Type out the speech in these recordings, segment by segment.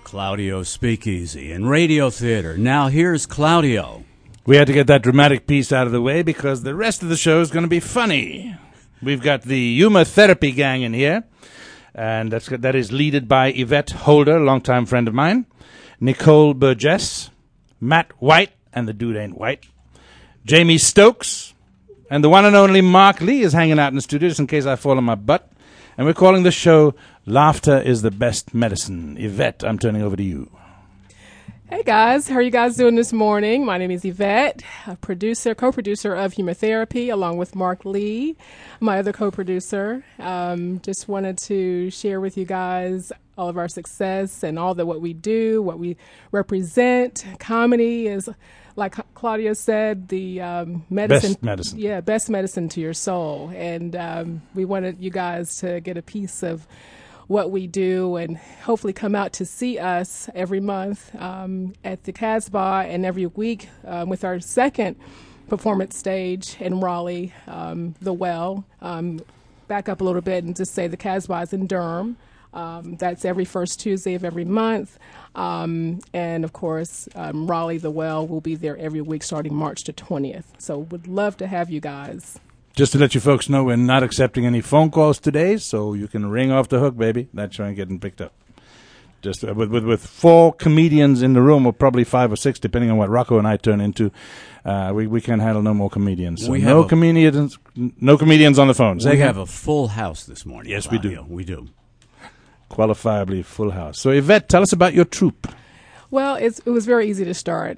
Claudio Speakeasy and Radio Theater. Now here's Claudio. We had to get that dramatic piece out of the way because the rest of the show is going to be funny. We've got the Humor Therapy gang in here, and that is leaded by Yvette Holder, longtime friend of mine, Nicole Burgess, Matt White, and the dude ain't white, Jamie Stokes, and the one and only Mark Lee is hanging out in the studio just in case I fall on my butt. And we're calling the show Laughter is the Best Medicine. Yvette, I'm turning over to you. Hey guys, how are you guys doing this morning? My name is Yvette, a co-producer of Humor Therapy, along with Mark Lee, my other co-producer. Just wanted to share with you guys all of our success and all what we do, what we represent. Comedy is, like Claudia said, the medicine. Best medicine. Yeah, best medicine to your soul. And we wanted you guys to get a piece of what we do and hopefully come out to see us every month at the Casbah and every week with our second performance stage in Raleigh, The Well. Back up a little bit and just say the Casbah is in Durham. That's every first Tuesday of every month. And, of course, Raleigh, The Well will be there every week starting March the 20th. So would love to have you guys. Just to let you folks know, we're not accepting any phone calls today, so you can ring off the hook, baby. That's ain't getting picked up. Just with 4 comedians in the room, or probably 5 or 6, depending on what Rocco and I turn into, we can't handle no more comedians. So no comedians on the phones. We have a full house this morning. Yes, Claudio. we do. We do. Qualifiably full house. So, Yvette, tell us about your troupe. Well, it was very easy to start.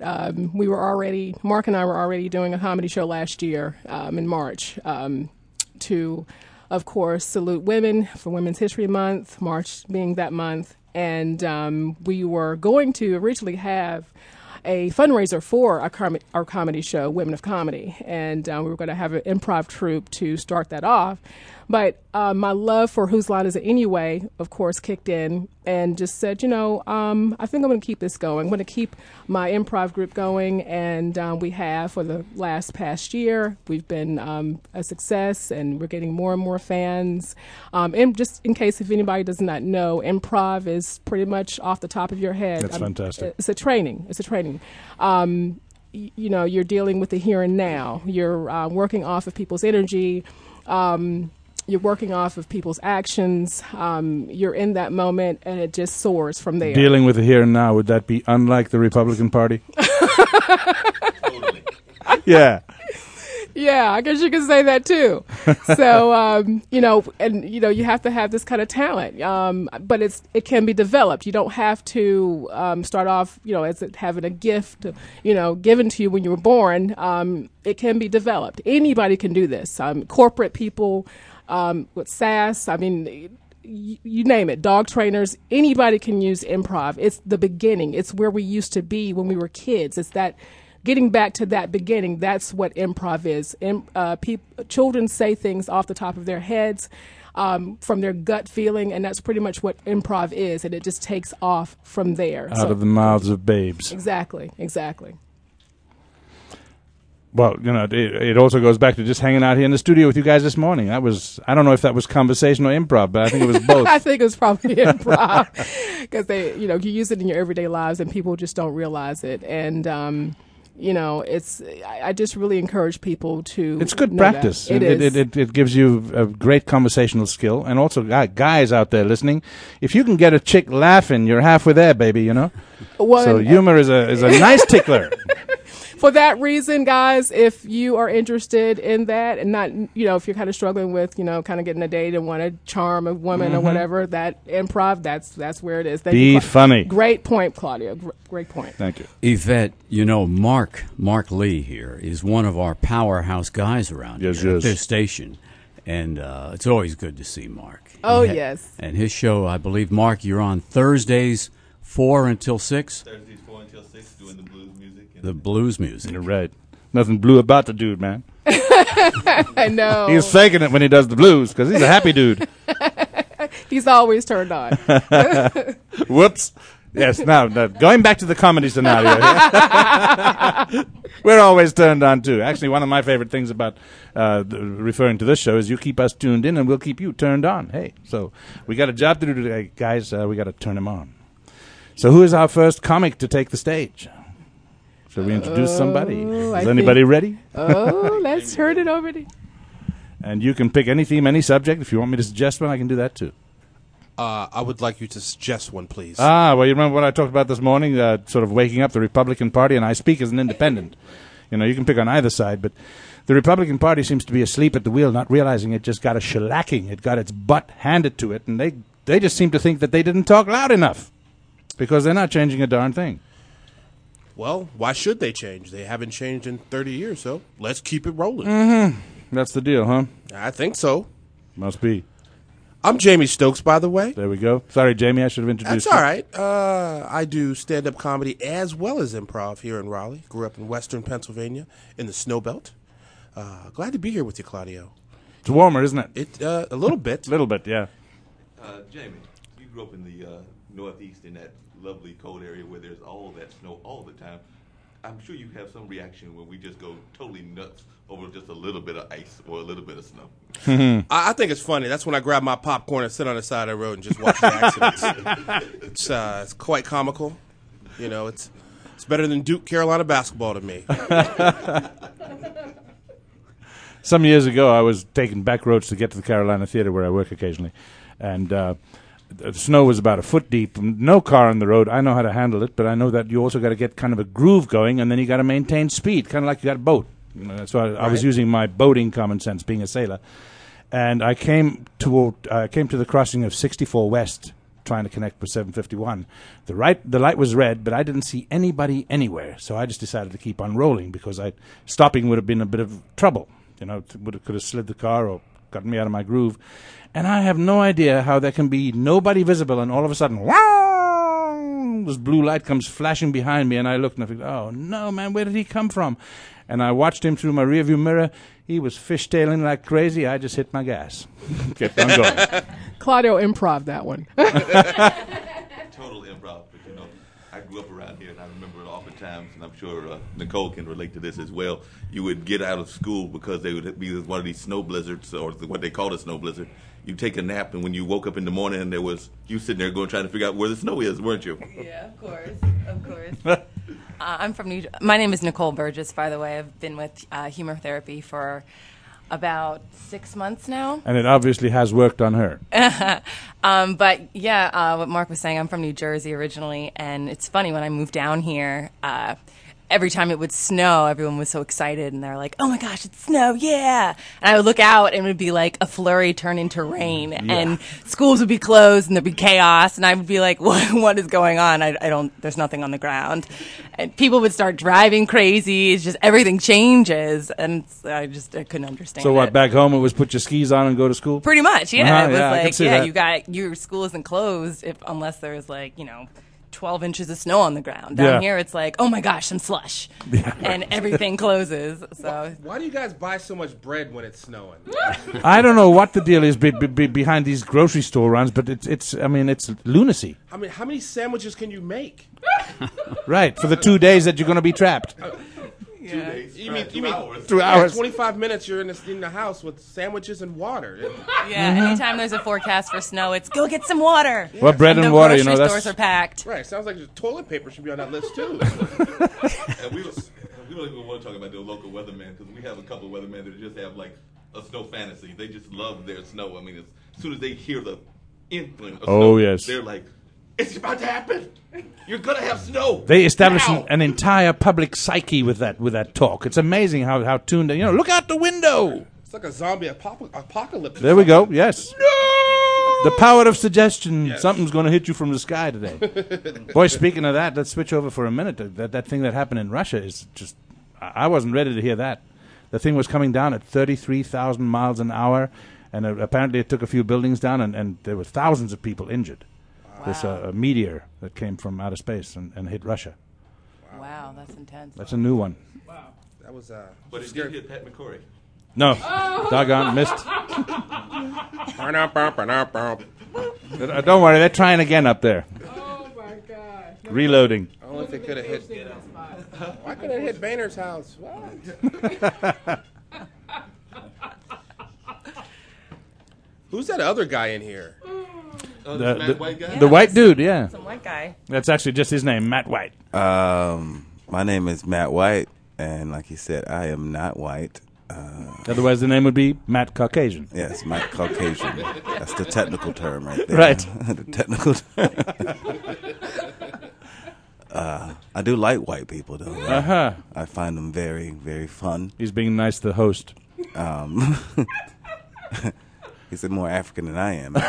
Mark and I were already doing a comedy show last year in March to, of course, salute women for Women's History Month, March being that month. And we were going to originally have a fundraiser for our comedy show, Women of Comedy. And we were going to have an improv troupe to start that off. But my love for Whose Line Is It Anyway, of course, kicked in and just said, I think I'm going to keep this going. I'm going to keep my improv group going, and we have for the past year. We've been a success, and we're getting more and more fans. And just in case if anybody does not know, improv is pretty much off the top of your head. That's fantastic. It's a training. You're dealing with the here and now. You're working off of people's energy. You're working off of people's actions. You're in that moment, and it just soars from there. Dealing with the here and now, would that be unlike the Republican Party? Totally. Yeah. Yeah, I guess you could say that too. So, you have to have this kind of talent, but it can be developed. You don't have to start off, as having a gift, given to you when you were born. It can be developed. Anybody can do this. Corporate people. With SAS, you name it, dog trainers, anybody can use improv. It's the beginning. It's where we used to be when we were kids. It's that getting back to that beginning. That's what improv is. Children say things off the top of their heads from their gut feeling, and that's pretty much what improv is, and it just takes off from there. Out of the mouths of babes. Exactly. Well, it also goes back to just hanging out here in the studio with you guys this morning. I don't know if that was conversation or improv, but I think it was both. I think it was probably improv because you use it in your everyday lives and people just don't realize it. And, I just really encourage people to. It's good practice. It gives you a great conversational skill. And also, guys out there listening, if you can get a chick laughing, you're halfway there, baby, Well, so humor is a nice tickler. For that reason, guys, if you are interested in that and not, if you're kind of struggling with, kind of getting a date and want to charm a woman or whatever, that improv, that's where it is. Be funny. Great point, Claudia. Great point. Thank you. Yvette, Mark Lee here is one of our powerhouse guys around here at this station. And it's always good to see Mark. Oh, yes. And his show, I believe, Mark, you're on Thursdays 4 until 6? Thursdays 4 until 6, doing the blues music. The blues music. You're right. Nothing blue about the dude, man. I know. He's faking it when he does the blues because he's a happy dude. He's always turned on. Whoops. Yes, now going back to the comedy scenario here. We're always turned on, too. Actually, one of my favorite things about referring to this show is you keep us tuned in and we'll keep you turned on. Hey, so we got a job to do today, guys. We got to turn them on. So who is our first comic to take the stage? Shall we introduce somebody? Is anybody ready? Let's turn it over to... And you can pick any theme, any subject. If you want me to suggest one, I can do that too. I would like you to suggest one, please. Well, you remember what I talked about this morning, sort of waking up the Republican Party, and I speak as an independent. You can pick on either side, but the Republican Party seems to be asleep at the wheel, not realizing it just got a shellacking. It got its butt handed to it, and they just seem to think that they didn't talk loud enough because they're not changing a darn thing. Well, why should they change? They haven't changed in 30 years, so let's keep it rolling. Mm-hmm. That's the deal, huh? I think so. Must be. I'm Jamie Stokes, by the way. There we go. Sorry, Jamie, I should have introduced you. That's all right. I do stand-up comedy as well as improv here in Raleigh. Grew up in western Pennsylvania in the snow belt. Glad to be here with you, Claudio. It's warmer, isn't it? A little bit. A little bit, yeah. Jamie, you grew up in the Northeast in that lovely cold area where there's all that snow all the time. I'm sure you have some reaction when we just go totally nuts over just a little bit of ice or a little bit of snow. I think it's funny. That's when I grab my popcorn and sit on the side of the road and just watch the accidents. It's quite comical. It's better than Duke Carolina basketball to me. Some years ago, I was taking back roads to get to the Carolina Theater where I work occasionally, and the snow was about a foot deep. No car on the road. I know how to handle it, but I know that you also got to get kind of a groove going, and then you got to maintain speed, kind of like you got a boat. So I was using my boating common sense, being a sailor, and I came to the crossing of 64 West, trying to connect with 751. The light was red, but I didn't see anybody anywhere, so I just decided to keep on rolling because stopping would have been a bit of trouble. Could have slid the car or gotten me out of my groove. And I have no idea how there can be nobody visible, and all of a sudden, wow, this blue light comes flashing behind me, and I looked and I think, oh no, man, where did he come from? And I watched him through my rearview mirror. He was fishtailing like crazy. I just hit my gas. Kept on going. Claudio improv that one. Total improv. But I grew up around here, and I remember oftentimes, and I'm sure Nicole can relate to this as well, you would get out of school because they would be one of these snow blizzards, or what they called a snow blizzard. You take a nap, and when you woke up in the morning, and there was you sitting there trying to figure out where the snow is, weren't you? Yeah, of course. I'm from my name is Nicole Burgess, by the way. I've been with humor therapy for about 6 months now. And it obviously has worked on her. But yeah, what Mark was saying, I'm from New Jersey originally, and it's funny, when I moved down here, every time it would snow, everyone was so excited, and they're like, oh my gosh, it's snow, yeah. And I would look out, and it would be like a flurry turn into rain, and schools would be closed, and there'd be chaos, and I would be like, what is going on? There's nothing on the ground. And people would start driving crazy. It's just, everything changes, and I couldn't understand So what, back home it was put your skis on and go to school? Pretty much, yeah. It was I can see that. your school isn't closed unless there's 12 inches of snow on the ground. Down here, it's like, oh my gosh, some slush. Yeah. And everything closes. So why do you guys buy so much bread when it's snowing? I don't know what the deal is behind these grocery store runs, but it's lunacy. I mean, how many sandwiches can you make? Right, for the 2 days that you're going to be trapped. 2 days. You mean 2 hours? 2 hours. 25 minutes you're in the house with sandwiches and water. Yeah, anytime there's a forecast for snow, it's go get some water. Well, bread and water, that's... grocery stores are packed. Right, sounds like toilet paper should be on that list, too. And we don't even want to talk about the local weatherman, because we have a couple of weathermen that just have, a snow fantasy. They just love their snow. I mean, as soon as they hear the inkling of snow, yes, they're like, it's about to happen. You're going to have snow. They establish an entire public psyche with that talk. It's amazing how tuned in. Look out the window. It's like a zombie apocalypse. There we go. Yes. No! The power of suggestion. Yes. Something's going to hit you from the sky today. Boy, speaking of that, let's switch over for a minute. That thing that happened in Russia is just... I wasn't ready to hear that. The thing was coming down at 33,000 miles an hour, and apparently it took a few buildings down, and there were thousands of people injured. Wow. This a meteor that came from outer space and hit Russia. Wow, that's intense. That's a new one. Wow. That was but it did hit Pat McCrory. No. Doggone, missed. Don't worry, they're trying again up there. Oh, my God. Reloading. Only if they could have hit... Why couldn't it hit Boehner's house? What? Who's that other guy in here? The white dude, yeah. Some white guy. That's actually just his name, Matt White. My name is Matt White, and like he said, I am not white. Otherwise, the name would be Matt Caucasian. Yes, Matt Caucasian. That's the technical term right there. Right. The technical term. I do like white people, though. Uh-huh. I find them very, very fun. He's being nice to the host. He's more African than I am.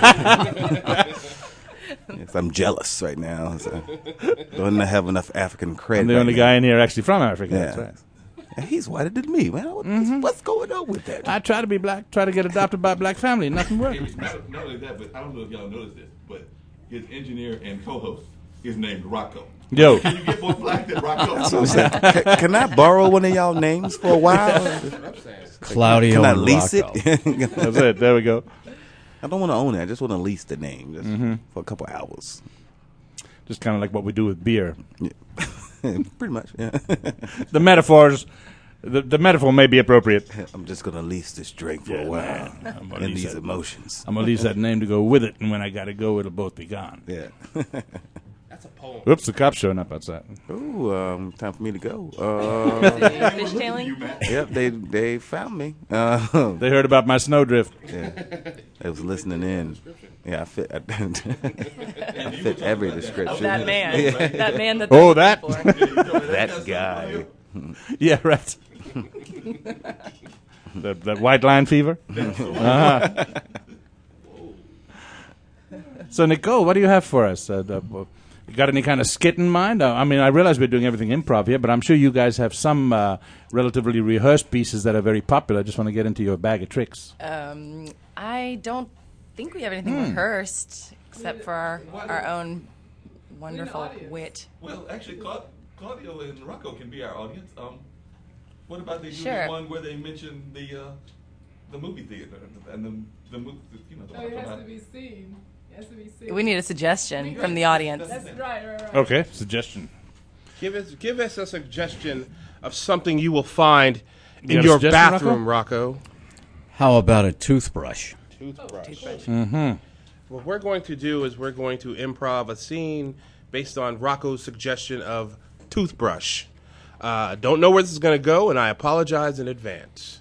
Yes, I'm jealous right now. So don't have enough African cred. I'm the only guy in here actually from Africa. Yeah. That's right. And he's whiter than me, man. What's going on with that? I try to be black, try to get adopted by a black family. Nothing works. Not only that, but I don't know if y'all noticed this, but his engineer and co-host is named Rocco. Yo. Can you get more black than Rocco? Can I borrow one of y'all names for a while? Claudio Can I and lease Rocco. it? That's it. There we go. I don't want to own it. I just want to lease the name just for a couple hours. Just kind of like what we do with beer. Yeah. Pretty much, yeah. The metaphors, the metaphor may be appropriate. I'm just going to lease this drink for a while and these emotions. I'm going to lease that name to go with it, and when I got to go, it'll both be gone. Yeah. That's a poem. Oops, the cop's showing up outside. Ooh, time for me to go. Fishtailing? Yep, they found me. They heard about my snowdrift. Yeah, they was listening in. Yeah, I fit every description. That man. That man that Oh, that. That guy. Yeah, right. that white line fever. Uh-huh. So, Nicole, what do you have for us? You got any kind of skit in mind? I mean, I realize we're doing everything improv here, but I'm sure you guys have some relatively rehearsed pieces that are very popular. I just want to get into your bag of tricks. I don't think we have anything rehearsed except for our own wonderful wit. Well, actually, Claudio and Rocco can be our audience. What about they do Sure. the one where they mention the movie theater and the movie, you know, the one about- be seen. It has to be seen. We need a suggestion from the audience. right. Okay, suggestion. Give us a suggestion of something you will find You in got a your suggestion, bathroom, Rocco. How about a toothbrush? Toothbrush. Mm-hmm. What we're going to do is we're going to improv a scene based on Rocco's suggestion of toothbrush. Don't know where this is going to go, and I apologize in advance.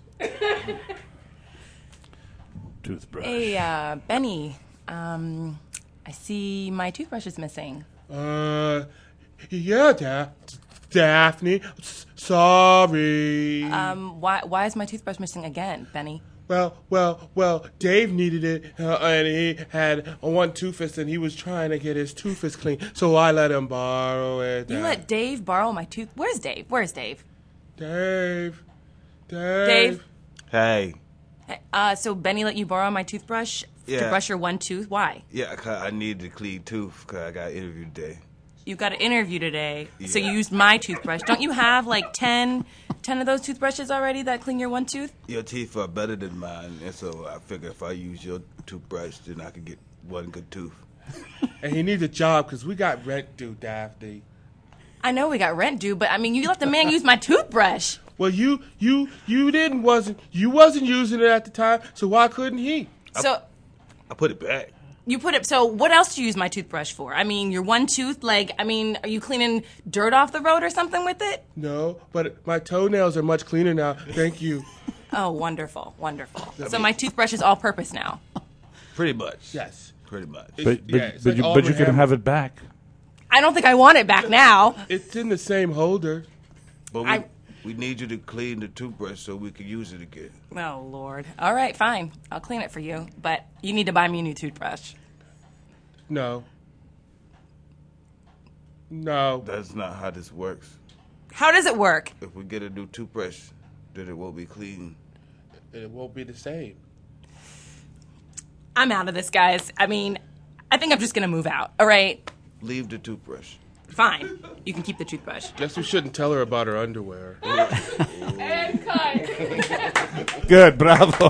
Toothbrush. Hey, Benny, I see my toothbrush is missing. Yeah, Daphne. Sorry. Why is my toothbrush missing again, Benny? Well, Dave needed it, and he had one toothpaste, and he was trying to get his toothpaste clean, so I let him borrow it. You let Dave borrow my tooth? Where's Dave? Dave. Dave? Hey. So Benny let you borrow my toothbrush to brush your one tooth? Why? Yeah, 'cause I needed a clean tooth because I got an interview today. You got an interview today, so Yeah. you used my toothbrush. Don't you have like 10 of those toothbrushes already that clean your one tooth? Your teeth are better than mine, and so I figured if I use your toothbrush, then I could get one good tooth. And he needs a job because we got rent due, Daphne. I know we got rent due, but I mean, you let the man use my toothbrush. Well, you wasn't using it at the time, so why couldn't he? So I put it back. you put it. So what else do you use my toothbrush for? I mean, your one tooth. Like, I mean, are you cleaning dirt off the road or something with it? No, but my toenails are much cleaner now. Thank you. Oh, wonderful. So my toothbrush is all purpose now. Pretty much. Yes. Pretty much. But it's like you Auburn can Hammer. have it back. I don't think I want it back now. It's in the same holder. But we need you to clean the toothbrush so we can use it again. Oh, Lord. All right, fine. I'll clean it for you. But you need to buy me a new toothbrush. No. That's not how this works. How does it work? If we get a new toothbrush, then it won't be clean. It won't be the same. I'm out of this, guys. I mean, I think I'm just going to move out. All right? Leave the toothbrush. Fine. You can keep the toothbrush. Guess we shouldn't tell her about her underwear. And cut. Good, bravo.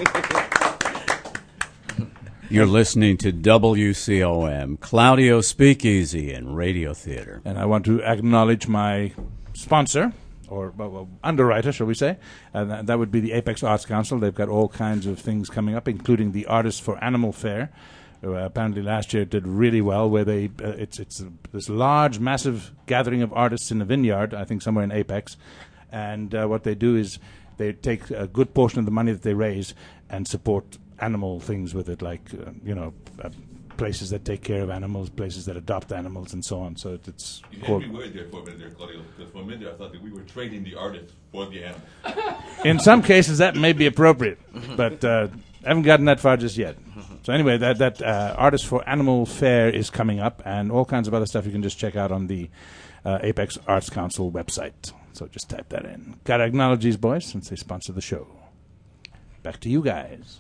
You're listening to WCOM, Claudio Speakeasy and Radio Theater. And I want to acknowledge my sponsor, or underwriter, shall we say. And that would be the Apex Arts Council. They've got all kinds of things coming up, including the Artists for Animal Fair, apparently last year it did really well, where they it's this large, massive gathering of artists in a vineyard, I think somewhere in Apex, and what they do is they take a good portion of the money that they raise and support animal things with it, like places that take care of animals, places that adopt animals, and so on. So it's you had me worried there for a minute there, Claudio, because for a minute I thought that we were trading the artist for the animal. In some cases that may be appropriate, but I haven't gotten that far just yet. So anyway, that Artists for Animal Fair is coming up, and all kinds of other stuff you can just check out on the Apex Arts Council website. So just type that in. Gotta acknowledge these boys since they sponsor the show. Back to you guys.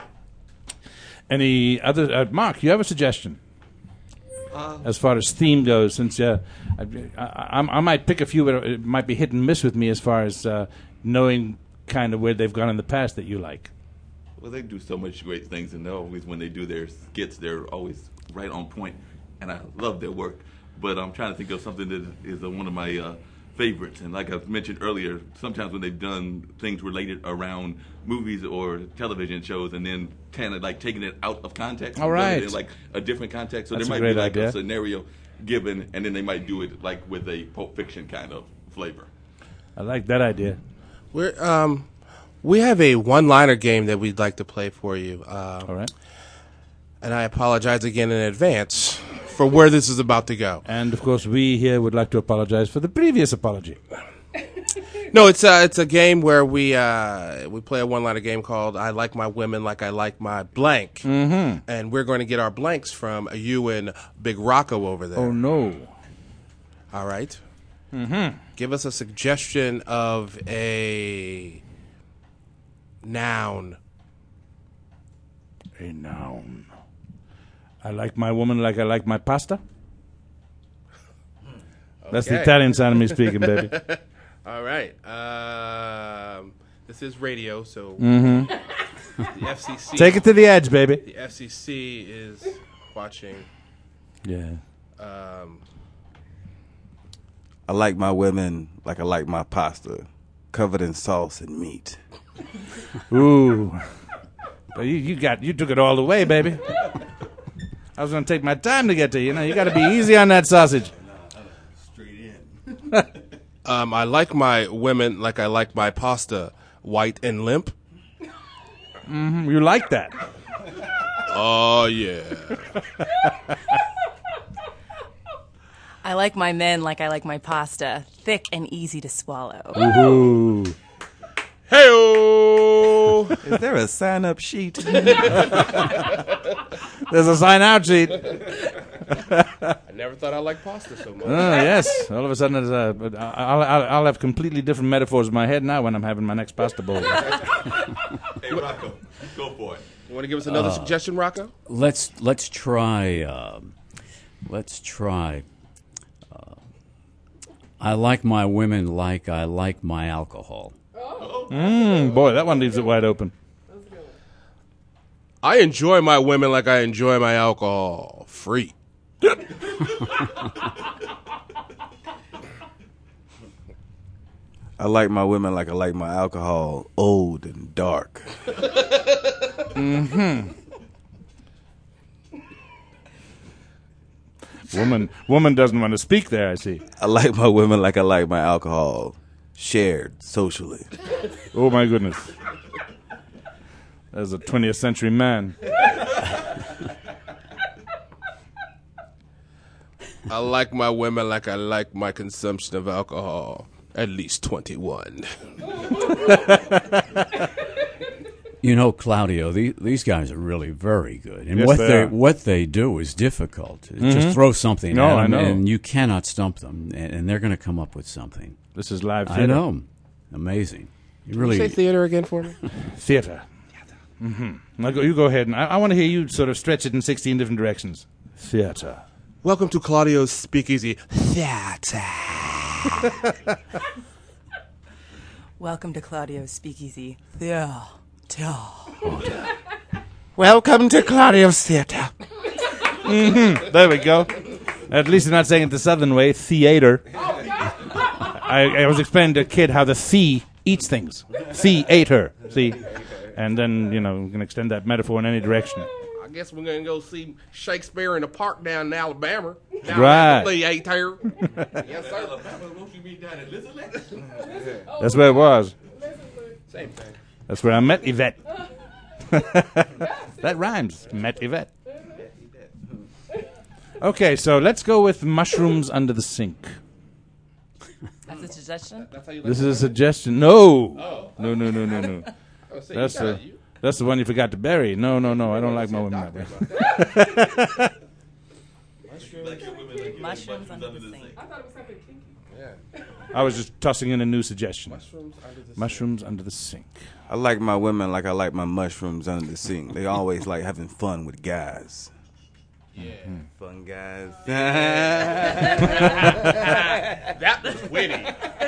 Any other... Mark, you have a suggestion? As far as theme goes, since I might pick a few, but it might be hit and miss with me as far as knowing kind of where they've gone in the past that you like. Well, they do so much great things, and always when they do their skits, they're always right on point, and I love their work. But I'm trying to think of something that is one of my favorites. And like I mentioned earlier, sometimes when they've done things related around movies or television shows, and then kind of like taking it out of context, all right, in like a different context. So that's there might be like idea. A scenario given, and then they might do it like with a Pulp Fiction kind of flavor. I like that idea. We have a one-liner game that we'd like to play for you. All right. And I apologize again in advance for where this is about to go. And, of course, we here would like to apologize for the previous apology. No, it's a game where we play a one-liner game called I Like My Women Like I Like My Blank. Mm-hmm. And we're going to get our blanks from you and Big Rocco over there. Oh, no. All right. Mm-hmm. Give us a suggestion of a noun. A noun. I like my woman like I like my pasta. Okay. That's the Italian side of me speaking, baby. All right. This is radio, so the FCC. Take it to the edge, baby. The FCC is watching. Yeah. I like my women like I like my pasta, covered in sauce and meat. Ooh. But you took it all the way, baby. I was going to take my time to get to you. You got to be easy on that sausage. Straight in. I like my women like I like my pasta, white and limp. Mm-hmm. You like that? Oh, yeah. I like my men like I like my pasta, thick and easy to swallow. Ooh. Hey-o! Is there a sign-up sheet? There's a sign-out sheet. I never thought I liked pasta so much. Yes. All of a sudden, I'll have completely different metaphors in my head now when I'm having my next pasta bowl. Hey, Rocco, go for it. You want to give us another suggestion, Rocco? Let's try. I like my women like I like my alcohol. Boy, that one leaves it wide open. I enjoy my women like I enjoy my alcohol. Free. I like my women like I like my alcohol, old and dark. Mm-hmm. Woman doesn't want to speak there, I see. I like my women like I like my alcohol, shared socially. Oh, my goodness. As a 20th century man. I like my women like I like my consumption of alcohol, at least 21. You know, Claudio, these guys are really very good. And yes, what they do is difficult. Mm-hmm. Just throw something at them, I know. and you cannot stump them. And they're going to come up with something. This is live theater. I know. Amazing. You really Can you say theater again for me? Theater. Mm-hmm. Now you go ahead, and I want to hear you sort of stretch it in 16 different directions. Theater. Welcome to Claudio's Speakeasy Theater. Welcome to Claudio's Speakeasy Theater. Welcome to Claudio's Theater. Mm-hmm. There we go. At least you're not saying it the southern way, theater. I was explaining to a kid how the thea eats things. Theater. See? And then, we can extend that metaphor in any direction. guess we're going to go see Shakespeare in the Park down in Alabama. Down Right. The theater. Yes, sir. Alabama, won't you be down at Elizabeth? That's where it was. Same thing. That's where I met Yvette. That rhymes. Met Yvette. Okay, so let's go with mushrooms under the sink. That's a suggestion? That's how you like This is a suggestion. No. Oh. No. I was saying, That's the one you forgot to bury. No. I don't like my women like that. Mushrooms under the sink. I thought it was something kinky. Yeah. I was just tossing in a new suggestion. Mushrooms under the Mushrooms under the sink. I like my women like I like my mushrooms under the sink. They always like having fun with guys. Yeah. Fun guys. That was witty.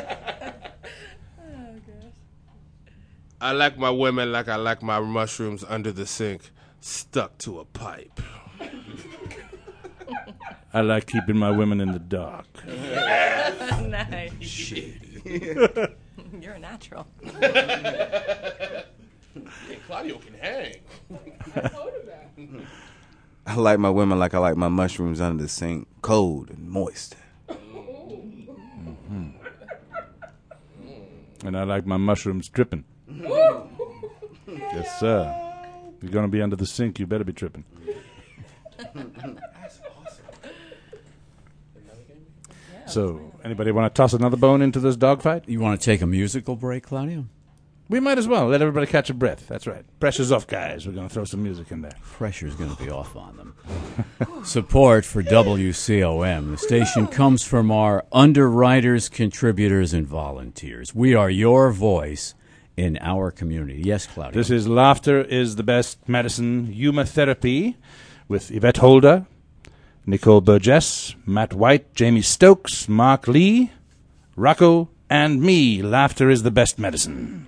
I like my women like I like my mushrooms under the sink, stuck to a pipe. I like keeping my women in the dark. Nice. You're a natural. Hey, Claudio can hang. I like my women like I like my mushrooms under the sink, cold and moist. And I like my mushrooms dripping. Yes, sir. If you're going to be under the sink, you better be tripping. So, anybody want to toss another bone into this dogfight? You want to take a musical break, Claudio? We might as well. Let everybody catch a breath. That's right. Pressure's off, guys. We're going to throw some music in there. Pressure's going to be off on them. Support for WCOM. The station comes from our underwriters, contributors, and volunteers. We are your voice in our community. Yes, Claudia. This is Laughter is the Best Medicine Humor Therapy with Yvette Holder, Nicole Burgess, Matt White, Jamie Stokes, Mark Lee, Rocco, and me. Laughter is the best medicine.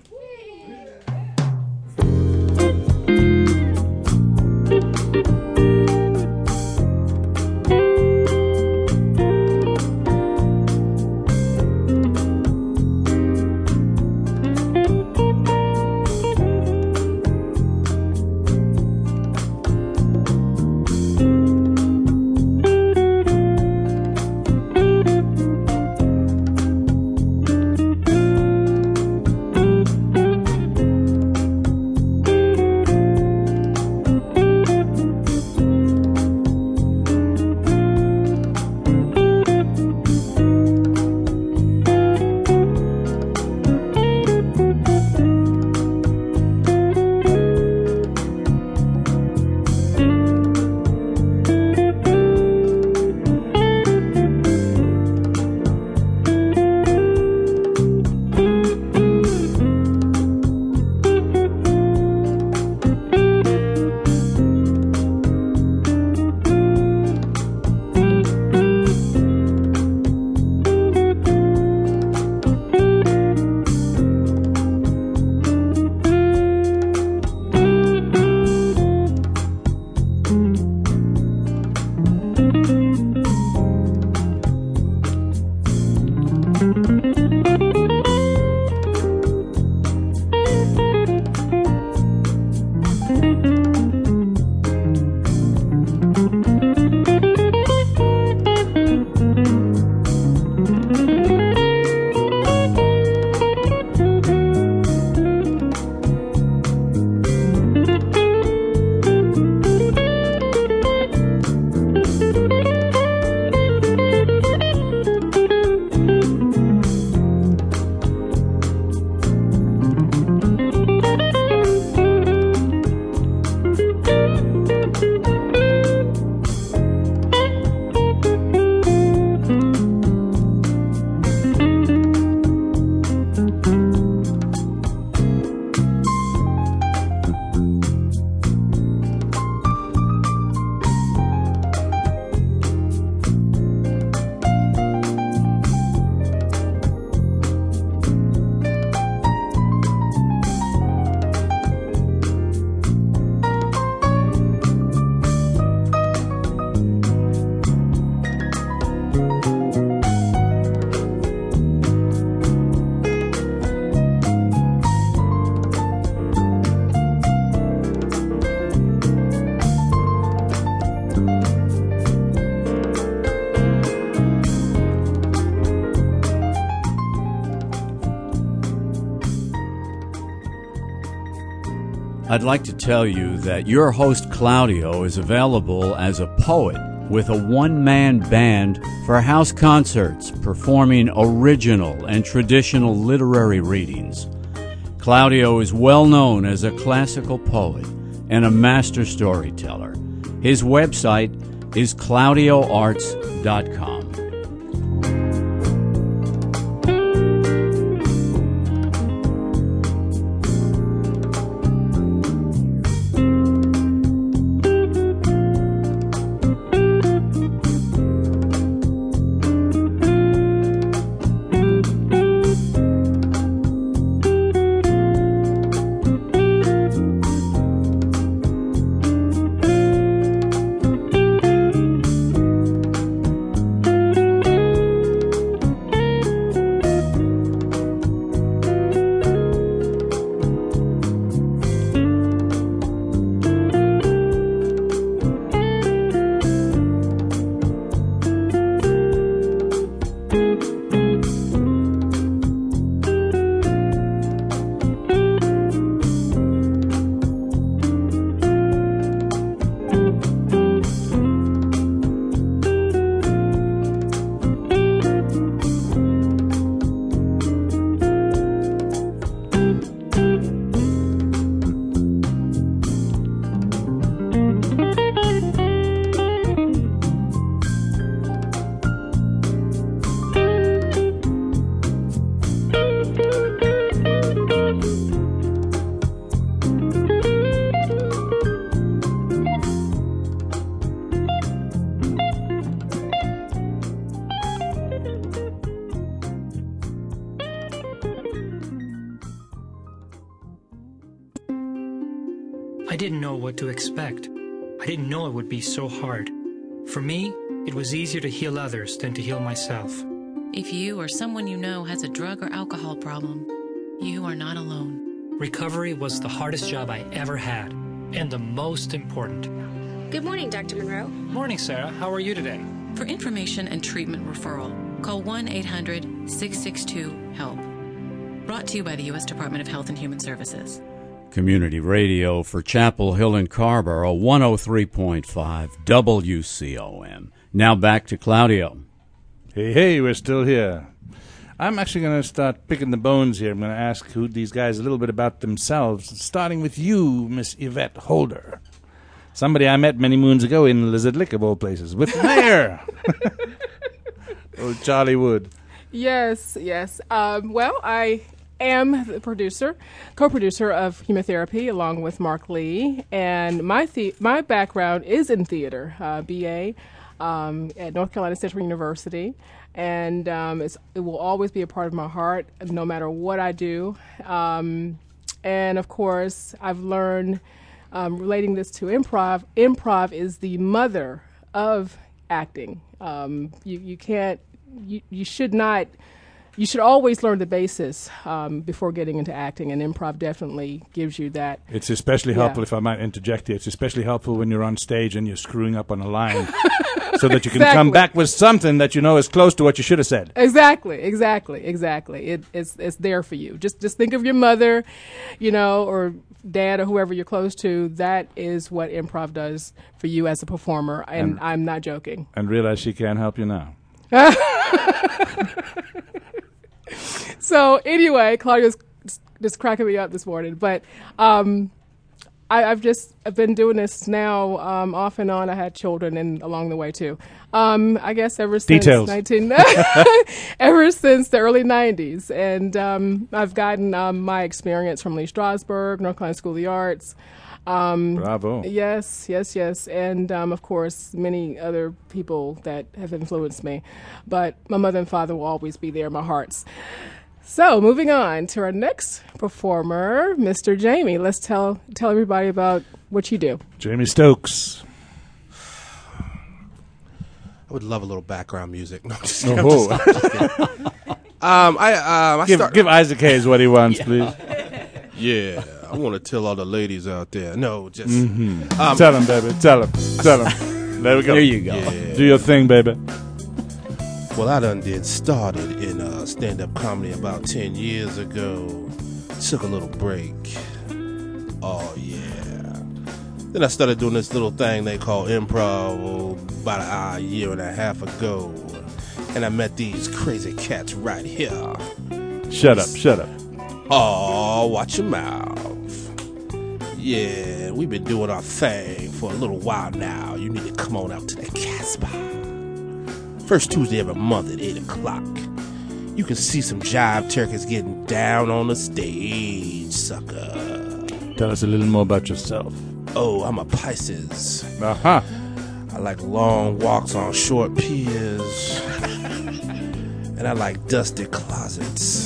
I'd like to tell you that your host Claudio is available as a poet with a one-man band for house concerts performing original and traditional literary readings. Claudio is well known as a classical poet and a master storyteller. His website is claudioarts.com. I didn't know what to expect. I didn't know it would be so hard. For me, it was easier to heal others than to heal myself. If you or someone you know has a drug or alcohol problem, you are not alone. Recovery was the hardest job I ever had, and the most important. Good morning, Dr. Monroe. Morning, Sarah. How are you today? For information and treatment referral, call 1-800-662-HELP. Brought to you by the U.S. Department of Health and Human Services. Community Radio for Chapel Hill and Carrboro, 103.5 WCOM. Now back to Claudio. Hey, we're still here. I'm actually going to start picking the bones here. I'm going to ask these guys a little bit about themselves, starting with you, Miss Yvette Holder. Somebody I met many moons ago in Lizard Lick, of all places, with the mayor. Old Charlie Wood. Yes. Well, I am the co-producer of Chemotherapy, along with Mark Lee, and my background is in theater, BA at North Carolina Central University, and it will always be a part of my heart, no matter what I do. And of course, I've learned, relating this to improv. Improv is the mother of acting. You should always learn the basis before getting into acting, and improv definitely gives you that. It's especially helpful, if I might interject here, it's especially helpful when you're on stage and you're screwing up on a line so that you can come back with something that you know is close to what you should have said. Exactly. It's there for you. Just think of your mother, or dad or whoever you're close to. That is what improv does for you as a performer, and I'm not joking. And realize she can't help you now. So anyway, Claudia's just cracking me up this morning, but I've been doing this now off and on. I had children along the way too. I guess ever since ever since the early 90s, and I've gotten my experience from Lee Strasberg, North Carolina School of the Arts. Bravo. Yes. And, of course, many other people that have influenced me. But my mother and father will always be there in my hearts. So, moving on to our next performer, Mr. Jamie. Let's tell everybody about what you do. Jamie Stokes. I would love a little background music. No, just give Isaac Hayes what he wants, please. Yeah, I want to tell all the ladies out there. No, just tell them, baby. Tell them. There we go. There you go. Yeah. Do your thing, baby. Well, I started in stand-up comedy about 10 years ago. Took a little break. Oh, yeah. Then I started doing this little thing they call improv about a year and a half ago. And I met these crazy cats right here. Shut up. Oh, watch your mouth. Yeah, we've been doing our thing for a little while now. You need to come on out to the Casbah. First Tuesday every month at 8 o'clock. You can see some jive turkeys getting down on the stage, sucker. Tell us a little more about yourself. Oh, I'm a Pisces. Uh-huh. I like long walks on short piers. And I like dusty closets.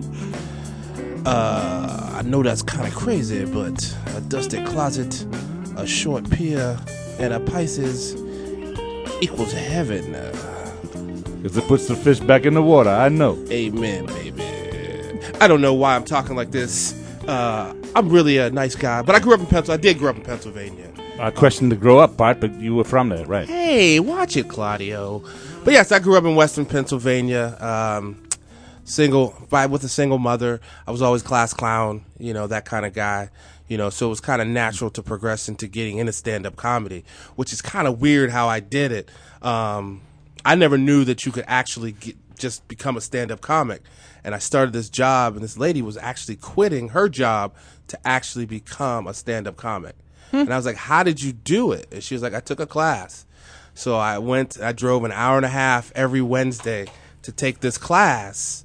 I know that's kind of crazy, but a dusty closet, a short pier, and a Pisces equals heaven. Because it puts the fish back in the water, I know. Amen, baby. I don't know why I'm talking like this. I'm really a nice guy, but I grew up in Pennsylvania. I did grow up in Pennsylvania. I questioned the grow up part, but you were from there, right? Hey, watch it, Claudio. But yes, I grew up in Western Pennsylvania. With a single mother. I was always class clown, that kind of guy. So it was kind of natural to progress into getting into stand-up comedy, which is kind of weird how I did it. I never knew that you could actually just become a stand-up comic. And I started this job, and this lady was actually quitting her job to actually become a stand-up comic. And I was like, how did you do it? And she was like, I took a class. So I drove an hour and a half every Wednesday to take this class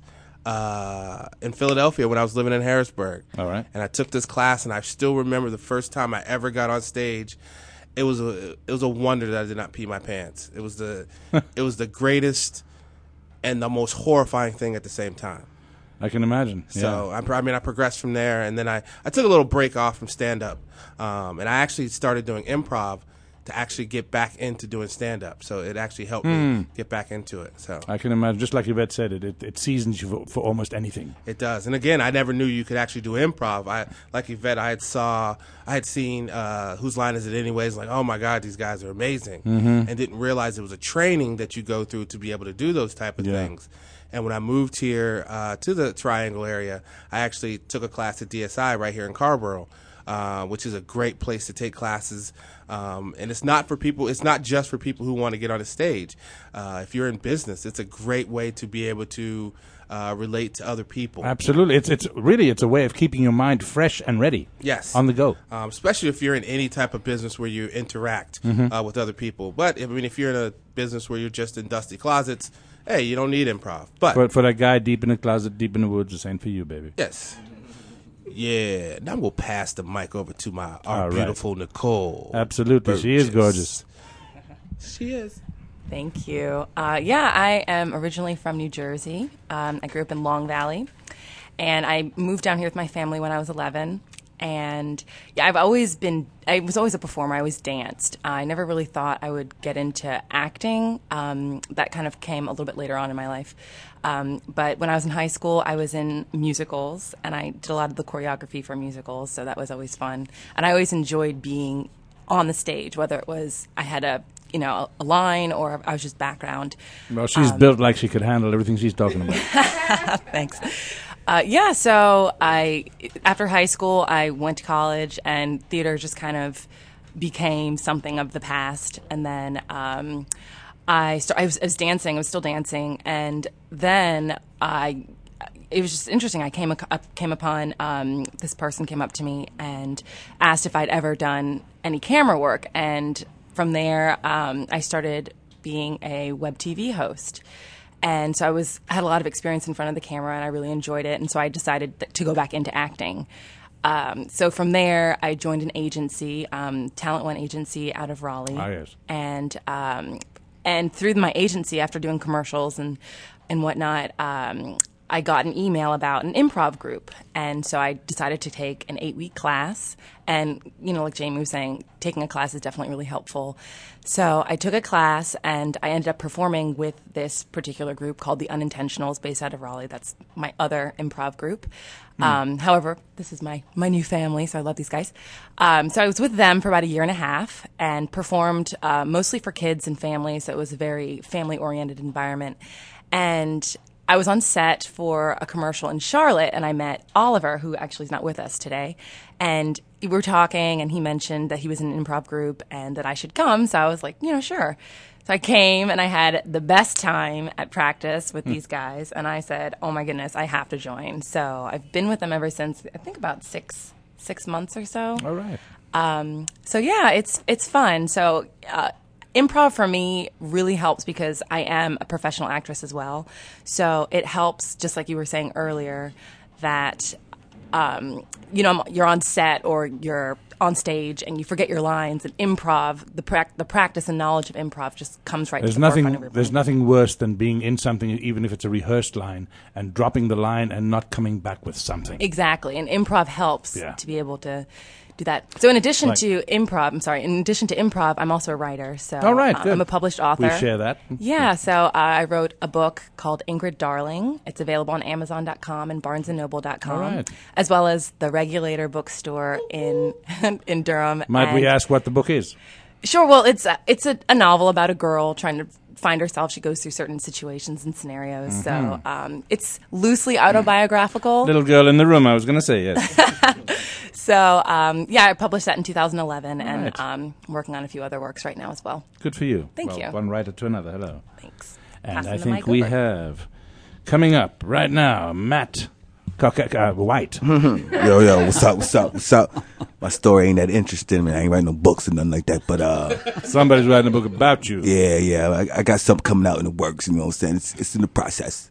in Philadelphia when I was living in Harrisburg. All right. And I took this class, and I still remember the first time I ever got on stage. It was a wonder that I did not pee my pants. It was the greatest and the most horrifying thing at the same time. I can imagine. So I progressed from there, and then I took a little break off from stand up, and I actually started doing improv to actually get back into doing stand up. So it actually helped me get back into it. So I can imagine, just like Yvette said, it seasons you for almost anything. It does. And again, I never knew you could actually do improv. Like Yvette, I had seen Whose Line Is It Anyways? Like, oh my God, these guys are amazing, and didn't realize it was a training that you go through to be able to do those type of things. And when I moved here to the Triangle area, I actually took a class at DSI right here in Carborough, which is a great place to take classes. And it's not for people. It's not just for people who want to get on a stage. If you're in business, it's a great way to be able to relate to other people. Absolutely, it's a way of keeping your mind fresh and ready. Yes, on the go. Especially if you're in any type of business where you interact with other people. But I mean, if you're in a business where you're just in dusty closets, hey, you don't need improv. But for that guy deep in the closet, deep in the woods, the same for you, baby. Yes. Yeah. Now we'll pass the mic over to our beautiful Nicole. Absolutely. Burgess. She is gorgeous. She is. Thank you. I am originally from New Jersey. I grew up in Long Valley, and I moved down here with my family when I was 11. And I was always a performer. I always danced. I never really thought I would get into acting. That kind of came a little bit later on in my life. But when I was in high school, I was in musicals, and I did a lot of the choreography for musicals, so that was always fun. And I always enjoyed being on the stage, whether it was I had a line or I was just background. Well, she's built like she could handle everything she's talking about. Thanks. So after high school, I went to college, and theater just kind of became something of the past. And then I was dancing. I was still dancing, and then it was just interesting. I came upon this person came up to me and asked if I'd ever done any camera work, and from there I started being a web TV host. And so I had a lot of experience in front of the camera, and I really enjoyed it. And so I decided to go back into acting. So from there, I joined an agency, Talent One Agency out of Raleigh. Oh, yes. And through my agency, after doing commercials and whatnot, I got an email about an improv group. And so I decided to take an 8-week class. And, like Jamie was saying, taking a class is definitely really helpful. So I took a class, and I ended up performing with this particular group called the Unintentionals, based out of Raleigh. That's my other improv group. However, this is my new family, so I love these guys. So I was with them for about a year and a half and performed mostly for kids and families. So it was a very family-oriented environment. And I was on set for a commercial in Charlotte, and I met Oliver, who actually is not with us today. And, we were talking, and he mentioned that he was in an improv group and that I should come. So I was like, sure. So I came, and I had the best time at practice with these guys. And I said, oh, my goodness, I have to join. So I've been with them ever since, I think, about six months or so. All right. So, yeah, it's fun. So improv for me really helps because I am a professional actress as well. So it helps, just like you were saying earlier, that you're on set or you're on stage and you forget your lines, and improv, the practice and knowledge of improv just comes right to the forefront of your brain. There's nothing worse than being in something, even if it's a rehearsed line, and dropping the line and not coming back with something. Exactly, and improv helps to be able to do that. So in addition to improv, I'm also a writer. So all right, good. I'm a published author. We share that. Yeah, so I wrote a book called Ingrid Darling. It's available on Amazon.com and BarnesandNoble.com, all right, as well as the Regulator bookstore in Durham. Might we ask what the book is? Sure. Well, it's a novel about a girl trying to find herself. She goes through certain situations and scenarios. Mm-hmm. So it's loosely autobiographical. Little girl in the room, I was going to say, yes. So, I published that in 2011, and I'm working on a few other works right now as well. Good for you. Thank you. One writer to another. Hello. Thanks. And Passing I the think mic we over. have, coming up right now, Matt White. Yo, what's up? My story ain't that interesting, man. I ain't writing no books or nothing like that, but somebody's writing a book about you. Yeah. I got something coming out in the works, you know what I'm saying? It's in the process.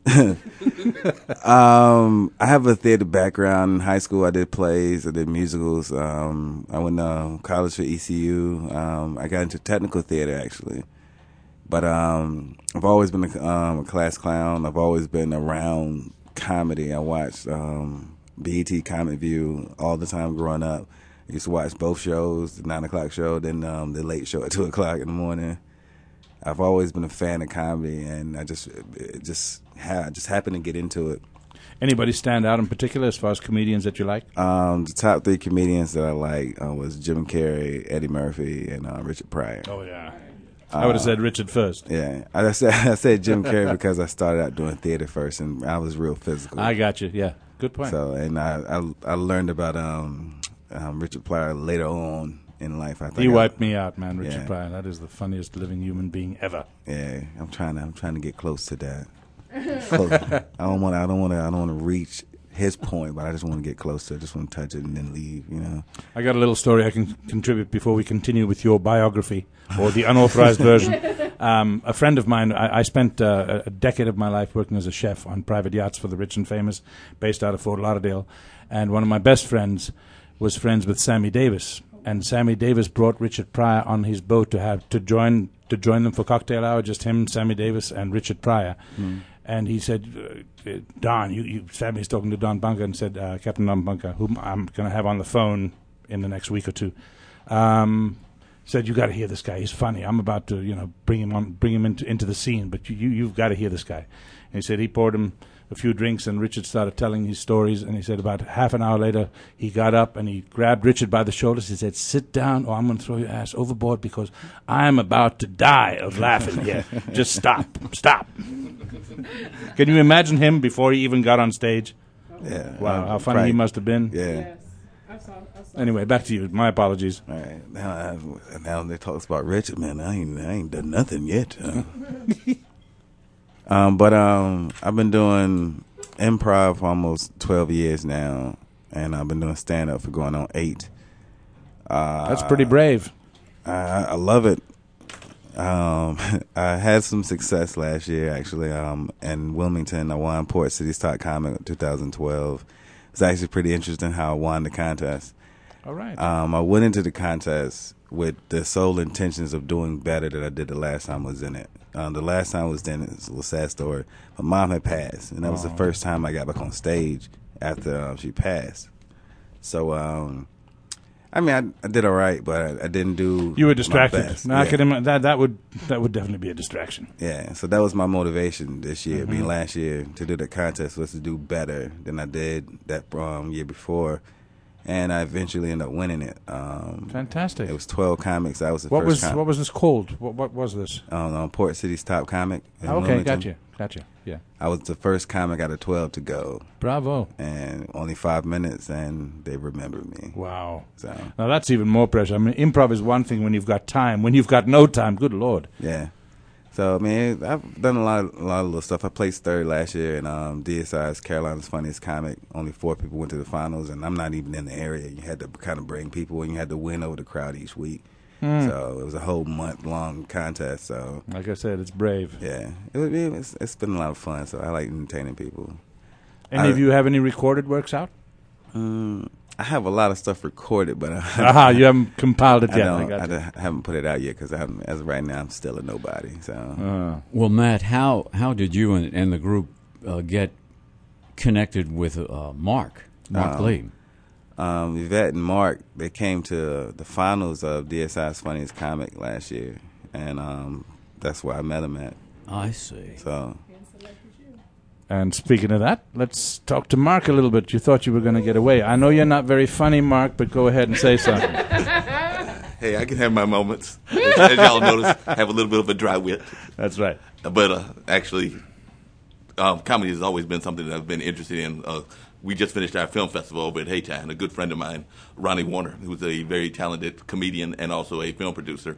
I have a theater background. In high school, I did plays, I did musicals. I went to college for ECU. I got into technical theater, actually. But I've always been a class clown. I've always been around comedy. I watched BET Comedy View all the time growing up. I used to watch both shows, the 9 o'clock show, then the late show at 2 o'clock in the morning. I've always been a fan of comedy, and I just happened to get into it. Anybody stand out in particular as far as comedians that you like? The top 3 comedians that I like was Jim Carrey, Eddie Murphy, and Richard Pryor. Oh, yeah. I would have said Richard first. Yeah. I said Jim Carrey because I started out doing theater first, and I was real physical. I got you, yeah. Good point. So, and I learned about Richard Pryor later on in life. I think he wiped me out, man, Richard Pryor. That is the funniest living human being ever. Yeah, I'm trying to get close to that. I don't want to reach his point, but I just want to get closer. I just want to touch it and then leave, you know. I got a little story I can contribute before we continue with your biography, or the unauthorized version. A friend of mine, I spent a decade of my life working as a chef on private yachts for the rich and famous, based out of Fort Lauderdale. And one of my best friends was friends with Sammy Davis. And Sammy Davis brought Richard Pryor on his boat to join them for cocktail hour, just him, Sammy Davis, and Richard Pryor. Mm. And he said, Don, Sammy's talking to Don Bunker, and said, Captain Don Bunker, whom I'm going to have on the phone in the next week or two, said, you got to hear this guy. He's funny. I'm about to, bring him into the scene, but you've got to hear this guy. And he said he poured him a few drinks, and Richard started telling his stories, and he said about half an hour later, he got up and he grabbed Richard by the shoulders. He said, sit down, or I'm going to throw your ass overboard because I'm about to die of laughing here. Just stop. Can you imagine him before he even got on stage? Yeah. Wow, how funny he must have been. Yeah. Yes. I saw. Anyway, back to you. My apologies. All right. Now they talk about Richard, man. I ain't done nothing yet. But I've been doing improv for almost 12 years now, and I've been doing stand-up for going on 8. That's pretty brave. I love it. I had some success last year, actually, in Wilmington. I won Port City's Top Comic in 2012. It was actually pretty interesting how I won the contest. All right. I went into the contest with the sole intentions of doing better than I did the last time I was in it. The last time I was in it, it's a little sad story. My mom had passed, and that was the first time I got back on stage after she passed. So, I did all right, but I didn't do. You were distracted. My best. No, Yeah. that would definitely be a distraction. Yeah, so that was my motivation this year. Last year to do the contest was to do better than I did that year before, and I eventually ended up winning it. Fantastic. It was 12 comics. I was the What first. was this called? What was this? Port City's Top Comic. in Okay, Wilmington. gotcha. Yeah. I was the first comic out of 12 to go, Bravo. and only 5 minutes, and they remembered me. Wow. So Now that's even more pressure. I mean, improv is one thing when you've got time. When you've got no time, good Lord. yeah. So I mean, I've done a lot of little stuff. I placed third last year in DSI's Carolina's Funniest Comic. Only 4 people went to the finals, and I'm not even in the area. You had to kind of bring people, and you had to win over the crowd each week. So it was a whole month-long contest. So Like I said, it's brave. yeah, it's been a lot of fun. So I like entertaining people. Any of you have any recorded works out? I have a lot of stuff recorded, but You haven't compiled it yet. I haven't put it out yet because as of right now, I'm still a nobody. So Well, Matt, how did you and the group get connected with Mark Lee? Yvette and Mark, they came to the finals of DSI's Funniest Comic last year, and that's where I met him at. I see. So And speaking of that, let's talk to Mark a little bit. You thought you were going to get away. I know you're not very funny, Mark, but go ahead and say something. Hey, I can have my moments. As y'all notice, I have a little bit of a dry wit. That's right. But actually, comedy has always been something that I've been interested in. We just finished our film festival over at Hayti, and a good friend of mine, Ronnie Warner, who's a very talented comedian and also a film producer.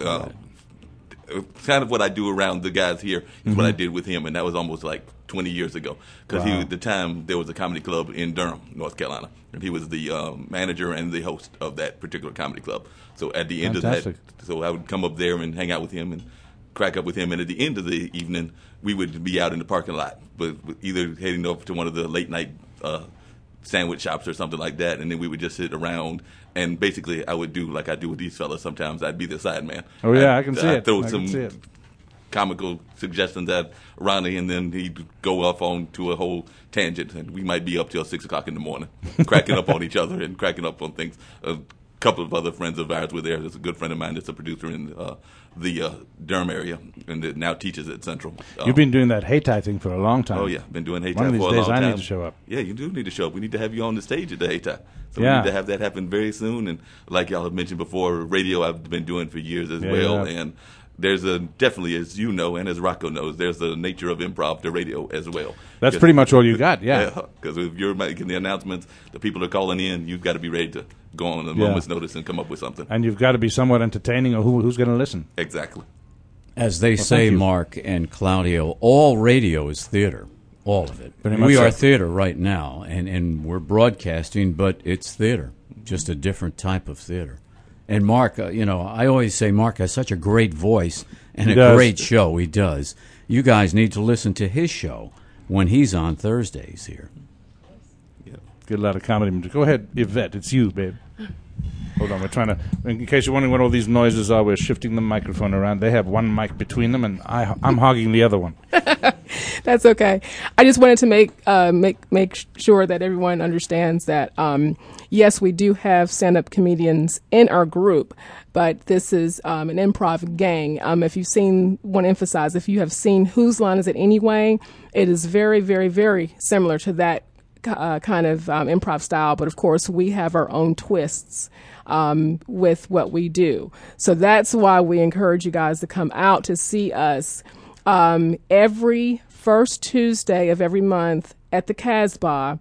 Kind of what I do around the guys here is what I did with him, and that was almost like 20 years ago. Because at the time, there was a comedy club in Durham, North Carolina, and he was the manager and the host of that particular comedy club. So at the end of that, so I would come up there and hang out with him and crack up with him, and at the end of the evening, we would be out in the parking lot, but either heading over to one of the late night sandwich shops or something like that, and then we would just sit around, and basically I would do like I do with these fellas sometimes. I'd be the side man. Oh yeah, I can see it. Throw I some can see it. comical suggestions at Ronnie, and then he'd go off on to a whole tangent, and we might be up till 6 o'clock in the morning, cracking up on each other and cracking up on things. A couple of other friends of ours were there. There's a good friend of mine that's a producer in the Durham area, and that now teaches at Central. You've been doing that Hayti thing for a long time. Oh yeah, been doing Hayti One of for these a days long I time. need to show up. Yeah, you do need to show up. We need to have you on the stage at the Hayti. So we Yeah. need to have that happen very soon. And like y'all have mentioned before, radio I've been doing for years as well. yeah. And there's a definitely, as you know, and as Rocco knows, there's the nature of improv to radio as well. That's pretty much all you got, yeah. Because if you're making the announcements, the people are calling in, you've got to be ready to go on a moment's notice and come up with something. And you've got to be somewhat entertaining, or who's going to listen? Exactly. As they say, thank you. Mark and Claudio, all radio is theater. All of it. Pretty much We so. are theater right now, and we're broadcasting, but it's theater, just a different type of theater. And Mark, I always say Mark has such a great voice and He a does. great show. He does. You guys need to listen to his show when he's on Thursdays here. Get a lot of comedy. Go ahead, Yvette. It's you, babe. Hold on. We're trying to, in case you're wondering what all these noises are, we're shifting the microphone around. They have one mic between them, and I'm hogging the other one. That's okay. I just wanted to make sure that everyone understands that yes, we do have stand-up comedians in our group, but this is an improv gang. If you've seen, want to emphasize, if you have seen Whose Line Is It Anyway, it is very, very, very similar to that kind of improv style. But of course, we have our own twists with what we do. So that's why we encourage you guys to come out to see us every first Tuesday of every month at the Casbah.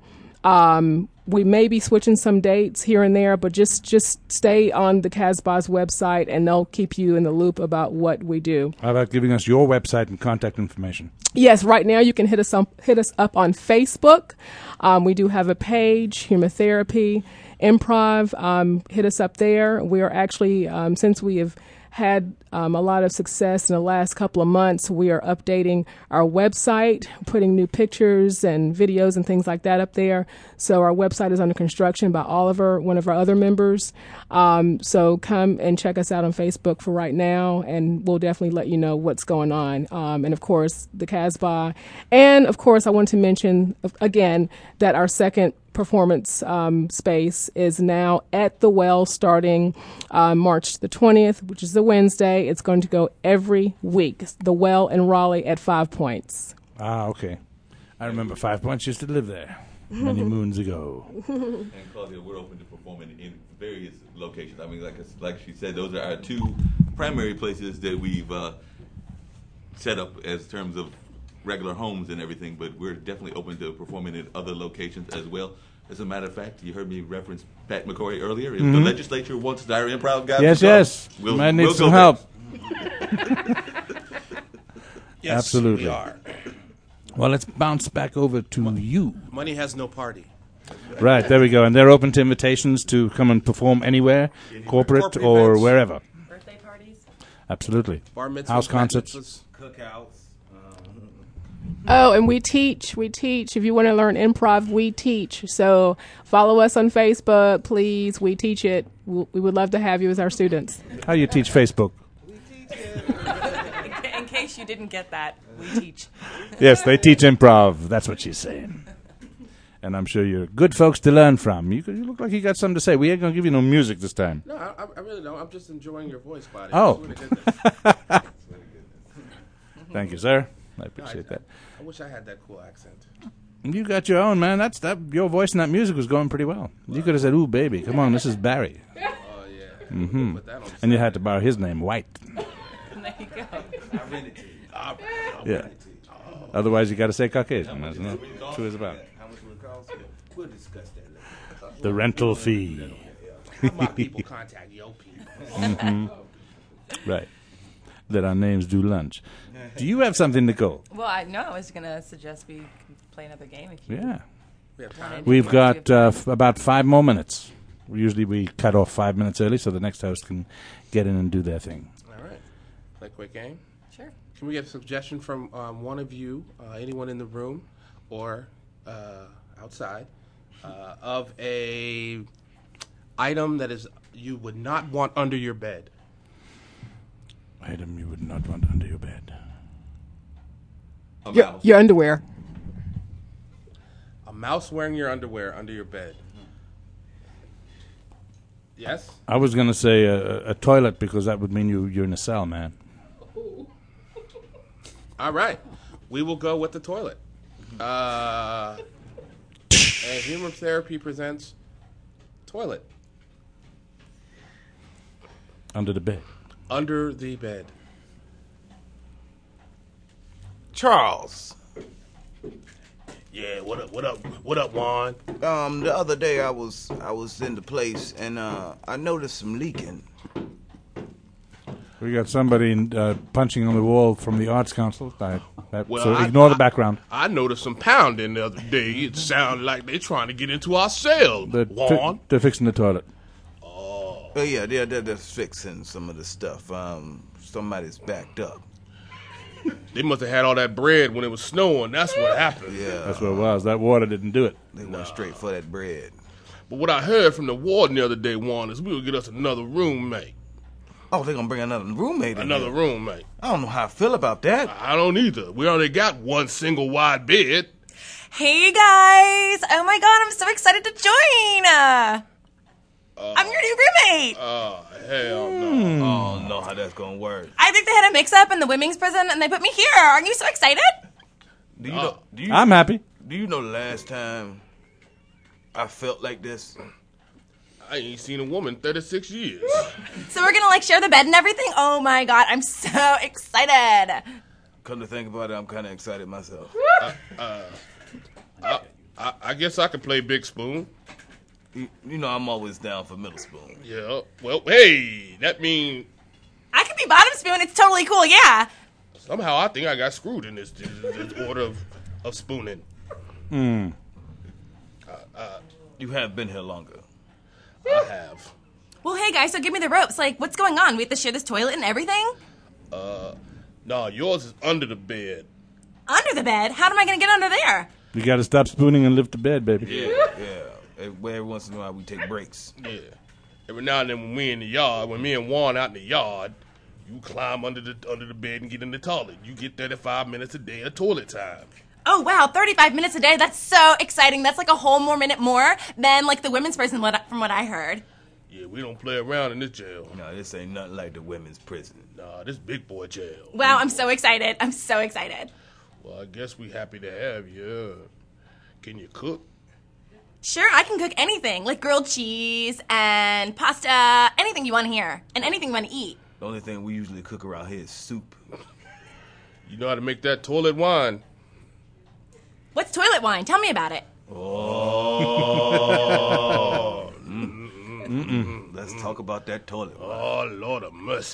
We may be switching some dates here and there, but just stay on the Casbah's website, and they'll keep you in the loop about what we do. How about giving us your website and contact information? Yes, right now you can hit us up on Facebook. We do have a page, Humor Therapy, Improv. Hit us up there. We are actually, since we have had a lot of success in the last couple of months, we are updating our website, putting new pictures and videos and things like that up there. So our website is under construction by Oliver, one of our other members. So come and check us out on Facebook for right now, and we'll definitely let you know what's going on. And of course, the Casbah. And of course, I want to mention again that our second performance space is now at the Well starting March the 20th, which is the Wednesday. It's going to go every week. The Well in Raleigh at 5 Points. Ah, okay. I remember 5 Points. Used to live there. many moons ago. And Claudia, we're open to performing in various locations. I mean, like she said, those are our two primary places that we've set up as terms of regular homes and everything, but we're definitely open to performing in other locations as well. As a matter of fact, you heard me reference Pat McCoy earlier. If the legislature wants our improv guys yes, we'll might need we'll some go help. Yes, Absolutely. we are. Well, let's bounce back over to you. Money has no party. Right, there we go. And they're open to invitations to come and perform anywhere, corporate or events. wherever. Birthday parties? Absolutely. Bar mitzvahs, House bat concerts. mitzvahs. Cookouts. Oh, and we teach. We teach. If you want to learn improv, we teach. So follow us on Facebook, please. We teach it. We would love to have you as our students. How you teach Facebook? In case you didn't get that, we teach. Yes, they teach improv. That's what she's saying. And I'm sure you're good folks to learn from. You look like you got something to say. We ain't going to give you no music this time. No, I really don't. I'm just enjoying your voice, buddy. Oh. I swear to goodness. Thank you, sir. I appreciate that. I wish I had that cool accent. You got your own, man. Your voice in that music was going pretty well. You could have said, "Ooh, baby, come on, this is Barry." Oh, yeah. Mm-hmm. Put that on the And you side. had to borrow his name, White. There you go. I rent it to you. I'll Yeah. rent it to you. Oh. Otherwise, you got to say Caucasian. That's not true as about. How much will it cost? We'll discuss that later. The rental fee. How my people contact your people. Right. That our names do lunch. Do you have something to go? Well, I was going to suggest we play another game if you Yeah. We have time. We've got about 5 more minutes. Usually we cut off 5 minutes early so the next host can get in and do their thing. All right. Play a quick game. Sure. Can we get a suggestion from one of you, anyone in the room or outside, of a item that is you would not want under your bed? Item you would not want under your bed. A Your, mouse. your underwear. A mouse wearing your underwear under your bed. Yes? I was going to say a toilet because that would mean you're in a cell, man. All right. We will go with the toilet. And Humor Therapy presents toilet Under the bed. under the bed. Charles. Yeah, what up, Juan? The other day I was in the place and I noticed some leaking. We got somebody punching on the wall from the Arts Council. Well, So I- ignore the background. I noticed some pounding the other day. It sounded like they trying to get into our cell, Juan. They're fixing the toilet. Oh yeah, they're just fixing some of the stuff. Somebody's backed up. They must have had all that bread when it was snowing. That's what happened. Yeah, That's what it was. That water didn't do it. they went straight for that bread. But what I heard from the warden the other day, Juan, is we'll get us another roommate. Oh, they're gonna bring another roommate in Another here. roommate. I don't know how I feel about that. I don't either. We already got one single wide bed. Hey guys! Oh my god, I'm so excited to join! I'm your new roommate! Oh, hell no. Oh no, how that's gonna work? I think they had a mix-up in the women's prison and they put me here. Aren't you so excited? Do you know? I'm happy. Do you know the last time I felt like this? I ain't seen a woman in 36 years. So we're gonna share the bed and everything? Oh my god, I'm so excited! Come to think about it, I'm kind of excited myself. I guess I could play Big Spoon. You know, I'm always down for middle spoon. Yeah. Well, hey, that means I could be bottom spoon, it's totally cool, yeah! somehow I think I got screwed in this order of spooning. You have been here longer. I have. Well, hey guys, so give me the ropes. Like, what's going on? We have to share this toilet and everything? No, yours is under the bed. Under the bed? How am I gonna get under there? You got to stop spooning and lift the bed, baby. Yeah. Every once in a while we take breaks. Yeah. Every now and then when we in the yard, when me and Juan out in the yard, you climb under the bed and get in the toilet. You get 35 minutes a day of toilet time. Oh wow, 35 minutes a day. That's so exciting. That's like a whole more minute more than like the women's prison from what I heard. Yeah, we don't play around in this jail. No, this ain't nothing like the women's prison. Nah, this big boy jail. Wow, I'm so excited. I'm so excited. Well, I guess we happy to have you. Can you cook? Sure, I can cook anything, like grilled cheese and pasta, anything you want to hear, and anything you want to eat. The only thing we usually cook around here is soup. You know how to make that toilet wine. What's toilet wine? Tell me about it. Oh. Let's talk about that toilet wine. Oh, Lord of mercy.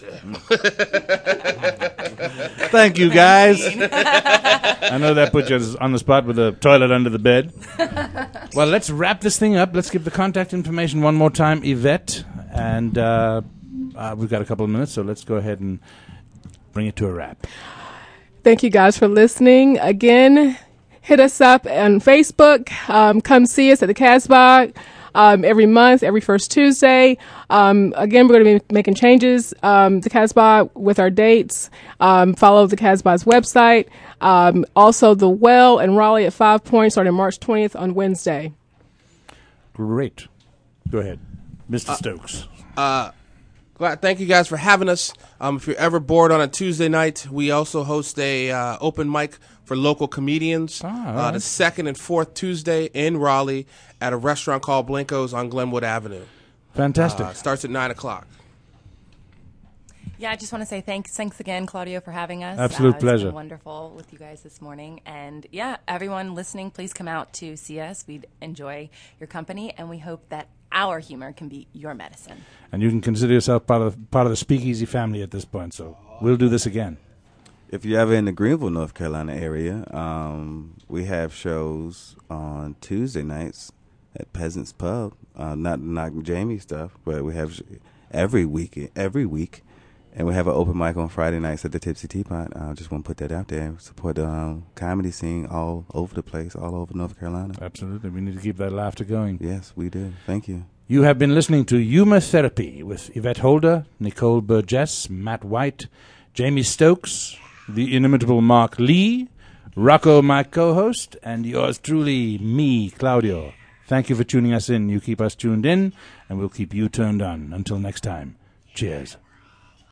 Thank you, guys. I know that put you on the spot with the toilet under the bed. Well, let's wrap this thing up. Let's give the contact information one more time, Yvette. And we've got a couple of minutes, so let's go ahead and bring it to a wrap. Thank you guys for listening. Again, hit us up on Facebook. Come see us at the Casbah every month, every first Tuesday. Again, we're going to be making changes to Casbah with our dates. Follow the Casbah's website. Also, the Well in Raleigh at 5 Points starting March 20th on Wednesday. Great. Go ahead, Mr. Stokes. Thank you guys for having us. If you're ever bored on a Tuesday night, we also host a open mic for local comedians the second and fourth Tuesday in Raleigh at a restaurant called Blinko's on Glenwood Avenue. Fantastic. Starts at 9 o'clock. Yeah, I just want to say thanks again, Claudio, for having us. Absolute pleasure. It's been wonderful with you guys this morning. And yeah, everyone listening, please come out to see us. We'd enjoy your company, and we hope that our humor can be your medicine. And you can consider yourself part of the Speakeasy family at this point, so we'll do this again. If you're ever in the Greenville, North Carolina area, we have shows on Tuesday nights at Peasants Pub. Not Jamie stuff, but we have every week. And we have an open mic on Friday nights at the Tipsy Teapot. I just want to put that out there. Support the comedy scene all over the place, all over North Carolina. Absolutely. We need to keep that laughter going. Yes, we do. Thank you. You have been listening to Humor Therapy with Yvette Holder, Nicole Burgess, Matt White, Jamie Stokes, the inimitable Mark Lee, Rocco, my co-host, and yours truly, me, Claudio. Thank you for tuning us in. You keep us tuned in, and we'll keep you turned on. Until next time, cheers.